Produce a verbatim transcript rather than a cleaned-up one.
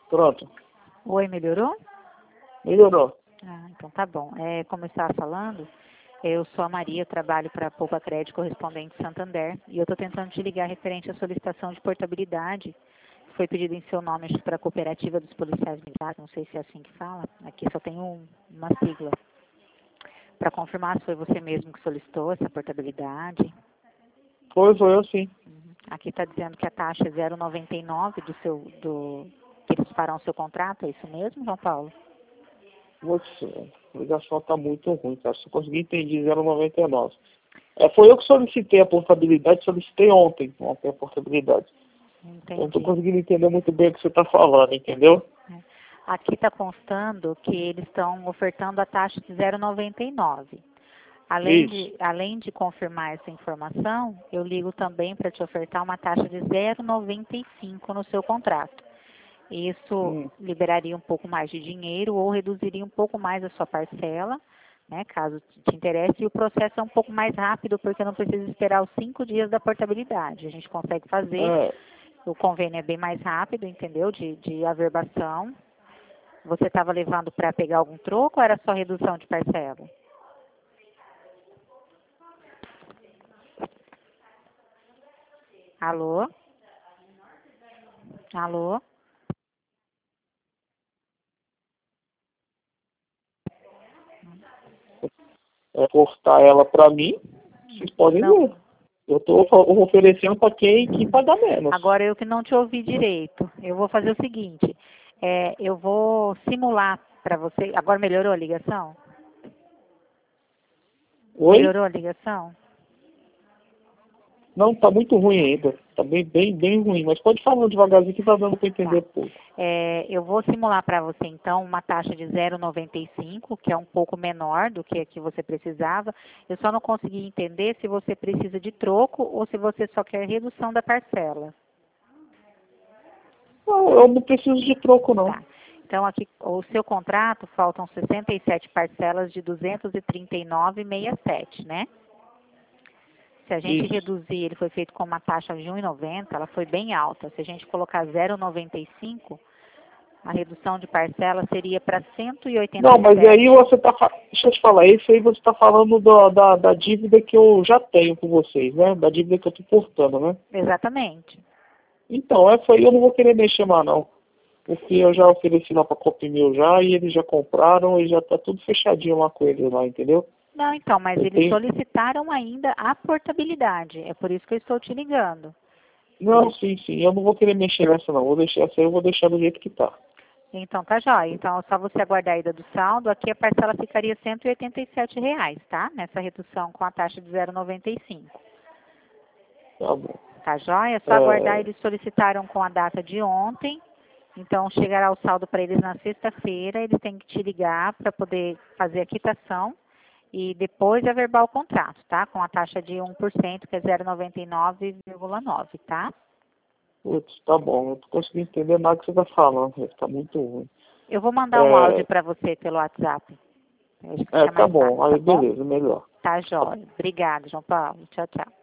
Pronto. Oi, melhorou? Melhorou. Ah, então tá bom. É, como eu estava falando, eu sou a Maria, eu trabalho para a Poupa Crédito Correspondente Santander e eu estou tentando te ligar referente à solicitação de portabilidade. Foi pedido em seu nome, acho que para a Cooperativa dos Policiais Militares, não sei se é assim que fala. Aqui só tem um, uma sigla. Para confirmar se foi você mesmo que solicitou essa portabilidade. Foi, foi eu sim. Uhum. Aqui está dizendo que a taxa é zero vírgula noventa e nove do seu, do, que eles farão o seu contrato, é isso mesmo, João Paulo? Você, a ligação tá muito ruim, cara. Se eu conseguir entender zero vírgula noventa e nove. É, foi eu que solicitei a portabilidade, solicitei ontem ontem a portabilidade. Eu não tô Entendi. conseguindo entender muito bem o que você tá falando, entendeu? É. Aqui está constando que eles estão ofertando a taxa de zero vírgula noventa e nove. Além Isso. de, além de confirmar essa informação, eu ligo também para te ofertar uma taxa de zero vírgula noventa e cinco no seu contrato. Isso Hum. liberaria um pouco mais de dinheiro ou reduziria um pouco mais a sua parcela, né, caso te interesse. E o processo é um pouco mais rápido porque não precisa esperar os cinco dias da portabilidade. A gente consegue fazer, É, o convênio é bem mais rápido, entendeu, de, de averbação. Você estava levando para pegar algum troco ou era só redução de parcela? Alô? Alô? é cortar ela pra mim, vocês podem Não. ver. Eu tô of- oferecendo pra quem que pagar menos. Agora eu que não te ouvi direito. Eu vou fazer o seguinte, é, eu vou simular para você. Agora melhorou a ligação? Oi? Melhorou a ligação? Não, tá muito ruim ainda. Tá bem, bem, bem ruim. Mas pode falar devagarzinho que tá dando pra Tá. entender pouco. É, eu vou simular para você então uma taxa de zero vírgula noventa e cinco, que é um pouco menor do que a que você precisava. Eu só não consegui entender se você precisa de troco ou se você só quer redução da parcela. Não, eu não preciso de troco, não. Tá. Então, aqui, o seu contrato, faltam sessenta e sete parcelas de duzentos e trinta e nove vírgula sessenta e sete, né? Se a gente Isso. reduzir, ele foi feito com uma taxa de um vírgula noventa, ela foi bem alta. Se a gente colocar zero vírgula noventa e cinco, a redução de parcela seria para cento e oitenta Não, e mas sete. aí você tá... fa- Deixa eu te falar, isso aí você tá falando do- da, da dívida que eu já tenho com vocês, né? Da dívida que eu tô portando, né? Exatamente. Então, essa aí eu não vou querer mexer mais, não. Porque eu já ofereci lá pra Copimil já e eles já compraram e já tá tudo fechadinho lá com eles lá, entendeu? Não, então, mas Eu eles tenho... solicitaram ainda a portabilidade. É por isso que eu estou te ligando. Não, sim, sim, eu não vou querer mexer nessa não. Vou deixar essa aí, eu vou deixar do jeito que tá. Então, tá jóia. Então, é só você aguardar a ida do saldo. Aqui a parcela ficaria cento e oitenta e sete reais, tá? Nessa redução com a taxa de zero vírgula noventa e cinco. Tá bom. Tá jóia? É só aguardar. É... Eles solicitaram com a data de ontem. Então, chegará o saldo para eles na sexta-feira. Eles têm que te ligar para poder fazer a quitação e depois averbar o contrato, tá? Com a taxa de um por cento, que é zero vírgula noventa e nove vírgula nove, tá? Putz, tá bom, eu não tô conseguindo entender nada que você tá falando, tá muito ruim. Eu vou mandar um áudio É, para você pelo WhatsApp. Acho que é fica tá mais bom, fácil, tá aí bom? beleza, melhor. Tá jóia. Obrigada, João Paulo. Tchau, tchau.